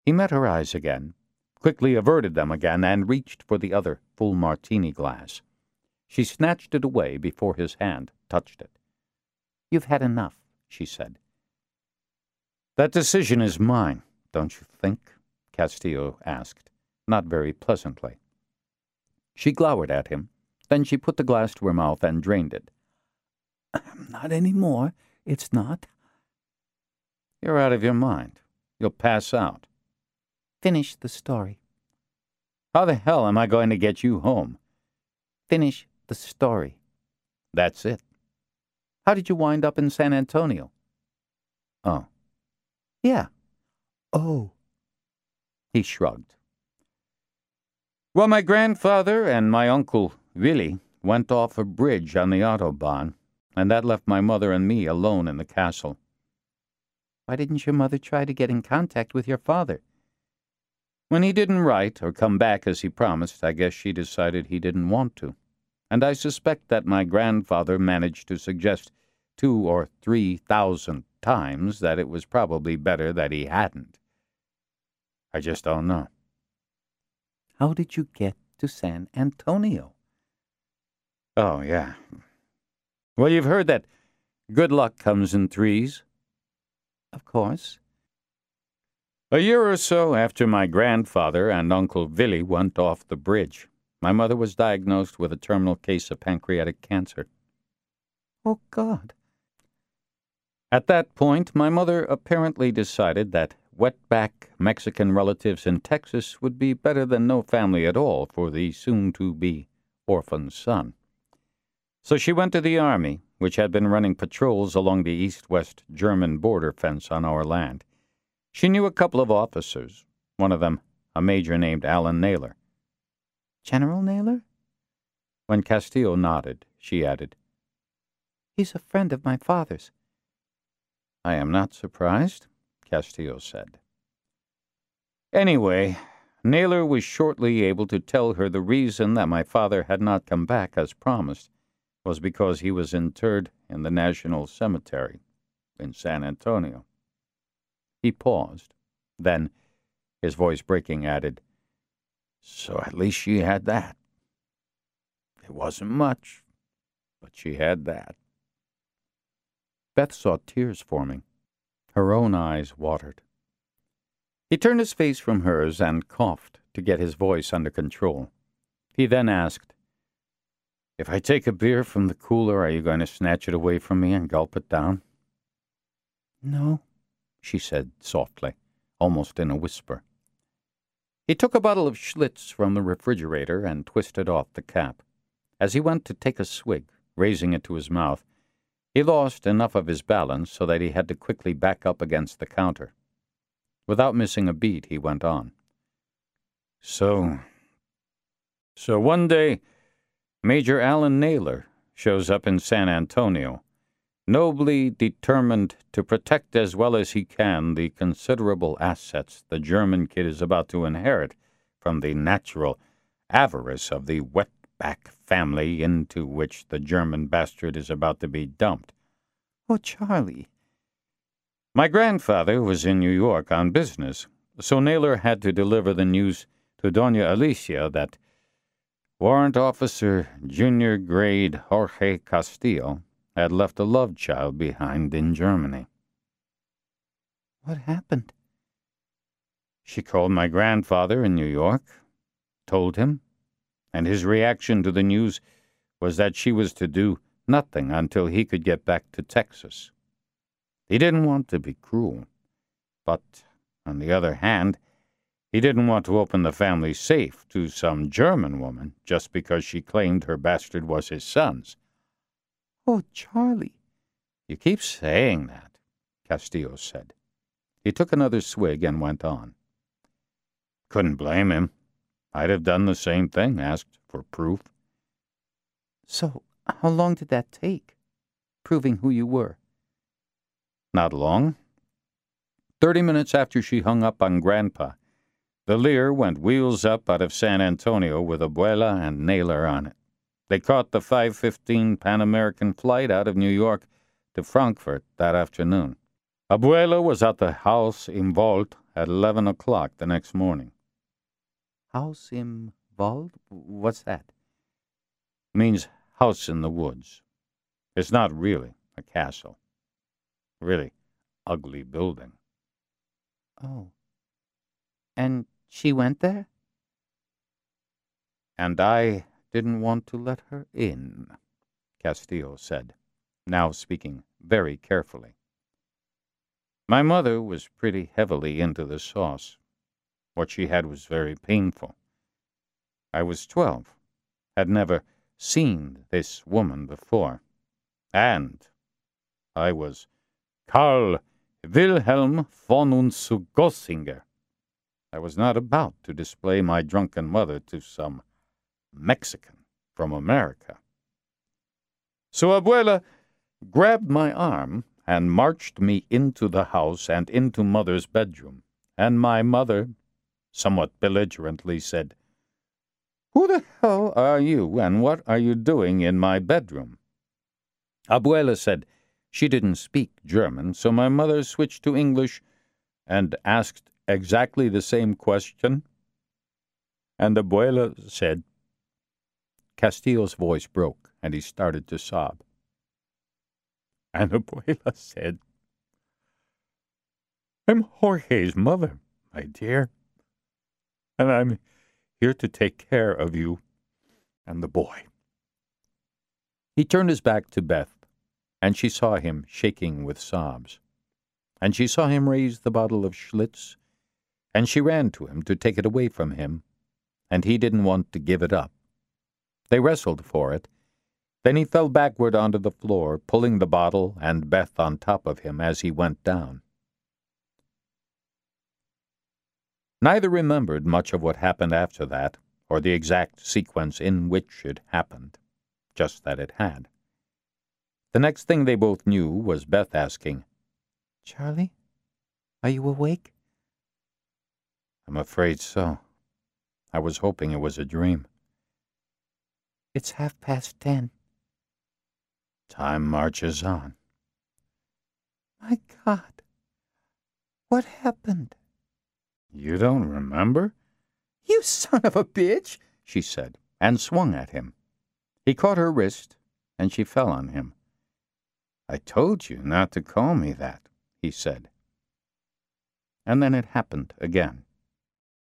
He met her eyes again, quickly averted them again, and reached for the other full martini glass. She snatched it away before his hand touched it. "You've had enough," she said. "That decision is mine, don't you think?" Castillo asked, not very pleasantly. She glowered at him. Then she put the glass to her mouth and drained it. "Not any more. It's not." "You're out of your mind. You'll pass out." "Finish the story." "How the hell am I going to get you home?" "Finish the story." "That's it." "How did you wind up in San Antonio?" "Oh." "Yeah. Oh." He shrugged. "Well, my grandfather and my uncle Willie went off a bridge on the Autobahn, and that left my mother and me alone in the castle." "Why didn't your mother try to get in contact with your father?" "When he didn't write or come back as he promised, I guess she decided he didn't want to. And I suspect that my grandfather managed to suggest 2,000 or 3,000 times that it was probably better that he hadn't. I just don't know." "How did you get to San Antonio?" "Oh, yeah. Well, you've heard that good luck comes in threes?" "Of course." A year or so after my grandfather and Uncle Willie went off the bridge, my mother was diagnosed with a terminal case of pancreatic cancer. "Oh, God." At that point, my mother apparently decided that wetback Mexican relatives in Texas would be better than no family at all for the soon-to-be orphan son. So she went to the Army, which had been running patrols along the east-west German border fence on our land. She knew a couple of officers, one of them a major named Alan Naylor. "General Naylor?" When Castillo nodded, she added, "He's a friend of my father's." "I am not surprised," Castillo said. Anyway, Naylor was shortly able to tell her the reason that my father had not come back as promised was because he was interred in the National Cemetery in San Antonio. He paused. Then, his voice breaking, added, "So at least she had that. It wasn't much, but she had that." Beth saw tears forming. Her own eyes watered. He turned his face from hers and coughed to get his voice under control. He then asked, "If I take a beer from the cooler, are you going to snatch it away from me and gulp it down?" "No," she said softly, almost in a whisper. He took a bottle of Schlitz from the refrigerator and twisted off the cap. As he went to take a swig, raising it to his mouth, he lost enough of his balance so that he had to quickly back up against the counter. Without missing a beat, he went on. So one day, Major Alan Naylor shows up in San Antonio, nobly determined to protect as well as he can the considerable assets the German kid is about to inherit from the natural avarice of the wetback family into which the German bastard is about to be dumped." "Oh, Charlie." "My grandfather was in New York on business, so Naylor had to deliver the news to Doña Alicia that Warrant Officer Junior Grade Jorge Castillo had left a love child behind in Germany." "What happened?" "She called my grandfather in New York, told him, and his reaction to the news was that she was to do nothing until he could get back to Texas. He didn't want to be cruel, but, on the other hand, he didn't want to open the family safe to some German woman just because she claimed her bastard was his son's." "Oh, Charlie." "You keep saying that," Castillo said. He took another swig and went on. "Couldn't blame him. I'd have done the same thing, asked for proof." "So, how long did that take, proving who you were?" "Not long. 30 minutes after she hung up on Grandpa, the Lear went wheels up out of San Antonio with Abuela and Naylor on it. They caught the 5:15 Pan American flight out of New York to Frankfurt that afternoon. Abuela was at the house in Volt at 11 o'clock the next morning. Haus im Wald? What's that? Means house in the woods. It's not really a castle. Really ugly building. Oh. And she went there? And I didn't want to let her in, Castillo said, now speaking very carefully. My mother was pretty heavily into the sauce. What she had was very painful. I was 12, had never seen this woman before, and I was Karl Wilhelm von Unzugossinger. I was not about to display my drunken mother to some Mexican from America. So Abuela grabbed my arm and marched me into the house and into Mother's bedroom, and my mother, somewhat belligerently, said, "Who the hell are you, and what are you doing in my bedroom?" Abuela said she didn't speak German, so my mother switched to English and asked exactly the same question. And Abuela said, Castillo's voice broke, and he started to sob. And Abuela said, "I'm Jorge's mother, my dear, and I'm here to take care of you and the boy." He turned his back to Beth, and she saw him shaking with sobs. And she saw him raise the bottle of Schlitz, and she ran to him to take it away from him, and he didn't want to give it up. They wrestled for it. Then he fell backward onto the floor, pulling the bottle and Beth on top of him as he went down. Neither remembered much of what happened after that, or the exact sequence in which it happened, just that it had. The next thing they both knew was Beth asking, "Charlie, are you awake?" "I'm afraid so. I was hoping it was a dream." "It's 10:30. Time marches on." "My God, what happened?" "You don't remember?" "You son of a bitch," she said, and swung at him. He caught her wrist, and she fell on him. "I told you not to call me that," he said. And then it happened again.